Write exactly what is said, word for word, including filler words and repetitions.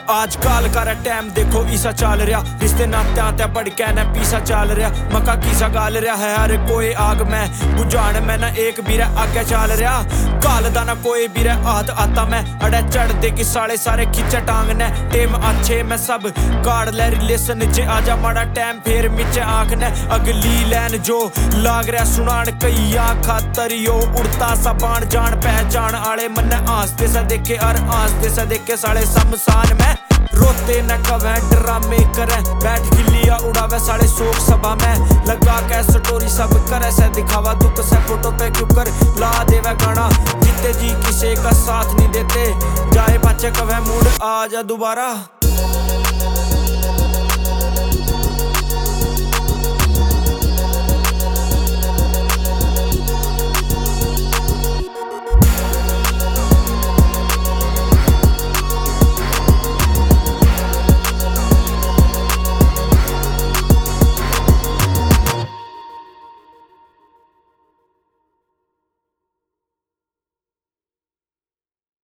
आजकल कर टाइम देखो ईसा चल रहा, रिश्ते नाते आते भड़कै ने पीसा चल रहा। मका कीसा गाल रहा है हर कोई आग में बुझान में ना एक बीरा आगे चल रहा। काल दा ना कोई बीरा हाथ आता मैं अड़े चढ़ दे कि साले सारे खिंचे टांग ने टेम अच्छे मैं सब काड़ ले रिलेशन जे आजा माड़ा टाइम फिर मिचे आंख ने अगली लैन जो लाग रहा सुनान कईया खातर यो उड़ता सा बाण जान पहचान आले मन्ने आस्ते सा देखे और आस्ते सा देखे साले शमशान में रोते न कवे ड्रामे करे बैठ गिलिया उड़ावे साले शोक सभा में लगा के स्टोरी सब करे से दिखावा दुख से फोटो पे क्यों कर ला देवे गाना जीते जी किसी का साथ नहीं देते जाए बच्चे कवे मूड आ जा दोबारा।